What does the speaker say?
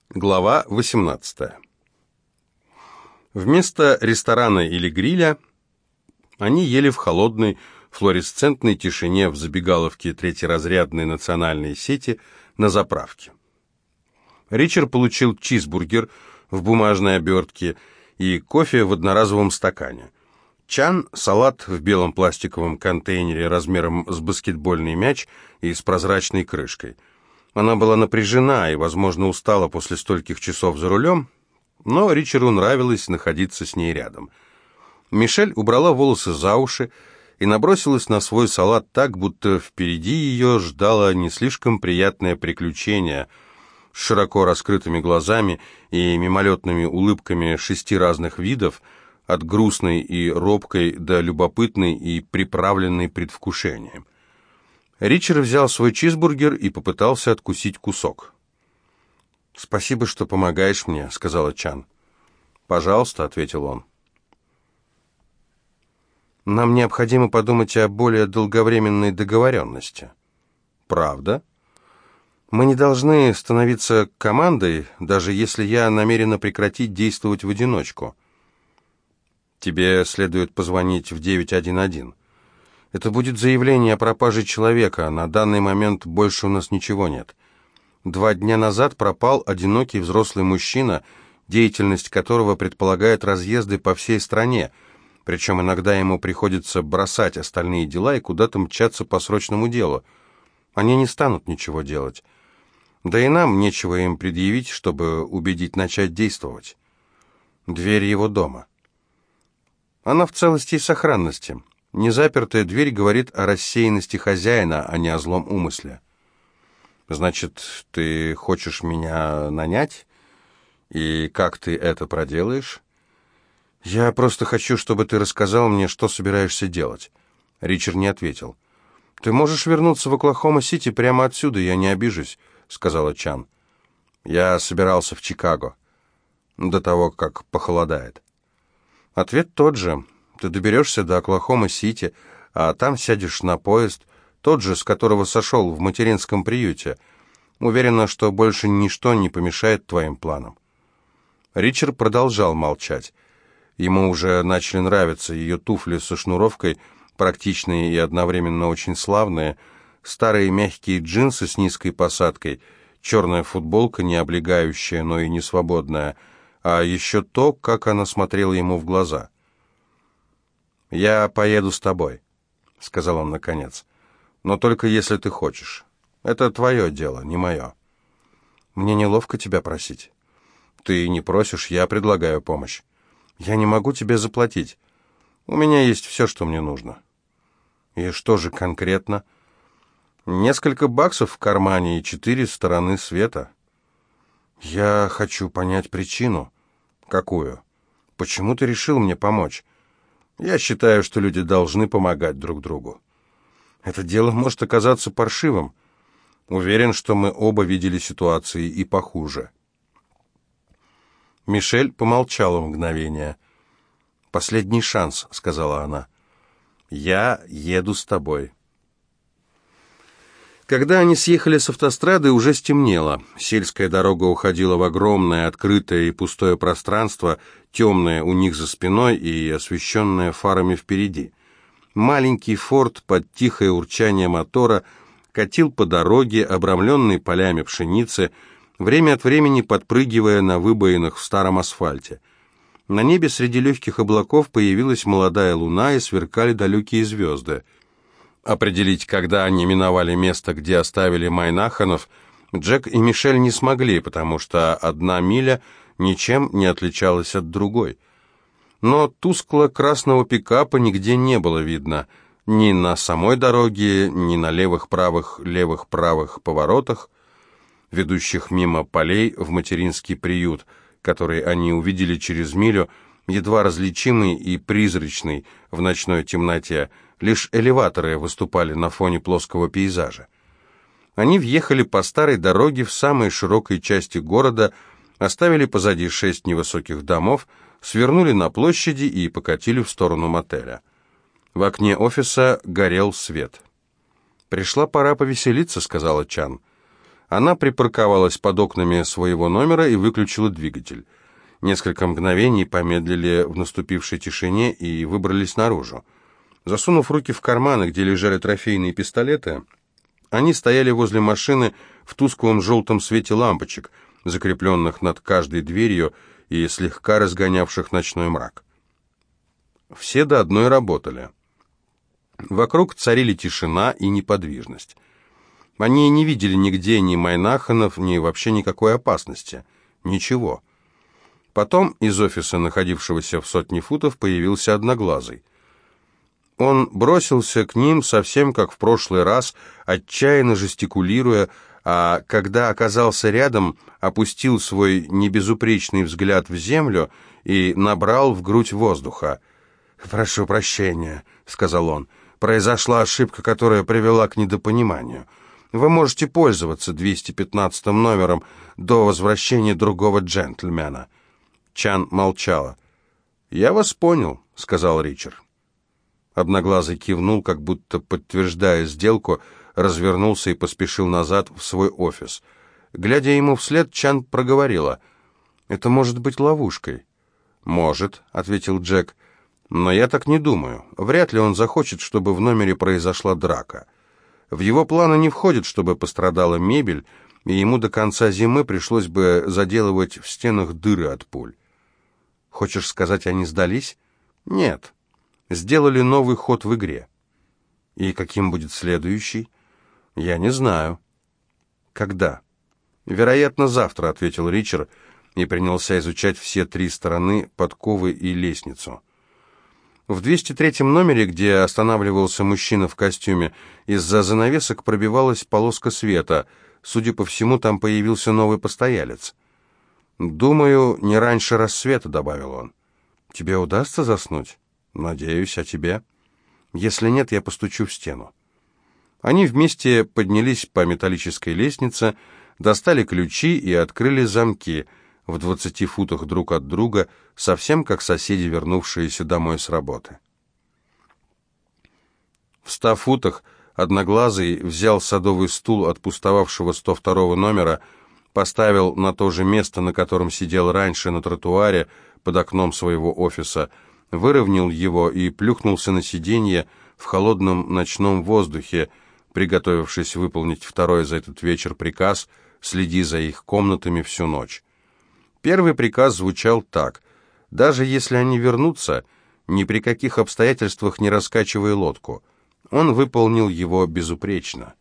Глава 18. Вместо ресторана или гриля они ели в холодной, флуоресцентной тишине в забегаловке третьеразрядной национальной сети на заправке. Ричард получил чизбургер в бумажной обертке и кофе в одноразовом стакане. Чан – салат в белом пластиковом контейнере размером с баскетбольный мяч и с прозрачной крышкой. Она была напряжена и, возможно, устала после стольких часов за рулем, но Ричарду нравилось находиться с ней рядом. Мишель убрала волосы за уши и набросилась на свой салат так, будто впереди ее ждало не слишком приятное приключение с широко раскрытыми глазами и мимолетными улыбками 6 разных видов, от грустной и робкой до любопытной и приправленной предвкушением. Ричард взял свой чизбургер и попытался откусить кусок. «Спасибо, что помогаешь мне», — сказала Чан. «Пожалуйста», — ответил он. «Нам необходимо подумать о более долговременной договоренности». «Правда?» «Мы не должны становиться командой, даже если я намерена прекратить действовать в одиночку». «Тебе следует позвонить в 911. Это будет заявление о пропаже человека. На данный момент больше у нас ничего нет. 2 дня назад пропал одинокий взрослый мужчина, деятельность которого предполагает разъезды по всей стране, причем иногда ему приходится бросать остальные дела и куда-то мчаться по срочному делу. Они не станут ничего делать. Да и нам нечего им предъявить, чтобы убедить начать действовать. Дверь его дома. Она в целости и сохранности. Незапертая дверь говорит о рассеянности хозяина, а не о злом умысле. Значит, ты хочешь меня нанять? И как ты это проделаешь? Я просто хочу, чтобы ты рассказал мне, что собираешься делать. Ричард не ответил. Ты можешь вернуться в Оклахома-Сити прямо отсюда, я не обижусь, сказала Чан. Я собирался в Чикаго до того, как похолодает. Ответ тот же. Ты доберешься до Оклахома-Сити, а там сядешь на поезд, тот же, с которого сошел в материнском приюте. Уверена, что больше ничто не помешает твоим планам». Ричард продолжал молчать. Ему уже начали нравиться ее туфли со шнуровкой, практичные и одновременно очень славные, старые мягкие джинсы с низкой посадкой, черная футболка, не облегающая, но и не свободная, а еще то, как она смотрела ему в глаза. «Я поеду с тобой», — сказал он наконец. «Но только если ты хочешь. Это твое дело, не мое». «Мне неловко тебя просить». «Ты не просишь, я предлагаю помощь». «Я не могу тебе заплатить. У меня есть все, что мне нужно». «И что же конкретно?» «Несколько баксов в кармане и 4 стороны света». «Я хочу понять причину». «Какую?» «Почему ты решил мне помочь?» «Я считаю, что люди должны помогать друг другу». «Это дело может оказаться паршивым. Уверен, что мы оба видели ситуации и похуже». Мишель помолчала мгновение. «Последний шанс», — сказала она. «Я еду с тобой». Когда они съехали с автострады, уже стемнело. Сельская дорога уходила в огромное, открытое и пустое пространство, темное у них за спиной и освещенное фарами впереди. Маленький форт под тихое урчание мотора катил по дороге, обрамленной полями пшеницы, время от времени подпрыгивая на выбоинах в старом асфальте. На небе среди легких облаков появилась молодая луна и сверкали далекие звезды. Определить, когда они миновали место, где оставили Майнаханов, Джек и Мишель не смогли, потому что 1 миля ничем не отличалась от другой. Но тускло-красного пикапа нигде не было видно, ни на самой дороге, ни на левых-правых поворотах, ведущих мимо полей в материнский приют, который они увидели через милю, едва различимый и призрачный в ночной темноте. Лишь элеваторы выступали на фоне плоского пейзажа. Они въехали по старой дороге в самой широкой части города, оставили позади 6 невысоких домов, свернули на площади и покатили в сторону мотеля. В окне офиса горел свет. «Пришла пора повеселиться», — сказала Чан. Она припарковалась под окнами своего номера и выключила двигатель. Несколько мгновений помедлили в наступившей тишине и выбрались наружу. Засунув руки в карманы, где лежали трофейные пистолеты, они стояли возле машины в тусклом желтом свете лампочек, закрепленных над каждой дверью и слегка разгонявших ночной мрак. Все до одной работали. Вокруг царили тишина и неподвижность. Они не видели нигде ни Майнаханов, ни вообще никакой опасности. Ничего. Потом из офиса, находившегося в сотне футов, появился Одноглазый. Он бросился к ним совсем как в прошлый раз, отчаянно жестикулируя, а когда оказался рядом, опустил свой небезупречный взгляд в землю и набрал в грудь воздуха. «Прошу прощения», — сказал он, — «произошла ошибка, которая привела к недопониманию. Вы можете пользоваться 215 номером до возвращения другого джентльмена». Чан молчала. «Я вас понял», — сказал Ричард. Одноглазый кивнул, как будто подтверждая сделку, развернулся и поспешил назад в свой офис. Глядя ему вслед, Чан проговорила: «Это может быть ловушкой». «Может», — ответил Джек, — «но я так не думаю. Вряд ли он захочет, чтобы в номере произошла драка. В его планы не входит, чтобы пострадала мебель, и ему до конца зимы пришлось бы заделывать в стенах дыры от пуль». «Хочешь сказать, они сдались?» «Нет. Сделали новый ход в игре». «И каким будет следующий?» «Я не знаю». «Когда?» «Вероятно, завтра», — ответил Ричард и принялся изучать все три стороны подковы и лестницу. В 203-м номере, где останавливался мужчина в костюме, из-за занавесок пробивалась полоска света. Судя по всему, там появился новый постоялец. «Думаю, не раньше рассвета», — добавил он. «Тебе удастся заснуть?» «Надеюсь, а тебе?» «Если нет, я постучу в стену». Они вместе поднялись по металлической лестнице, достали ключи и открыли замки в 20 футах друг от друга, совсем как соседи, вернувшиеся домой с работы. В 100 футах Одноглазый взял садовый стул от пустовавшего 102-го номера, поставил на то же место, на котором сидел раньше на тротуаре под окном своего офиса, выровнял его и плюхнулся на сиденье в холодном ночном воздухе, приготовившись выполнить второй за этот вечер приказ: «Следи за их комнатами всю ночь». Первый приказ звучал так: «Даже если они вернутся, ни при каких обстоятельствах не раскачивай лодку». Он выполнил его безупречно.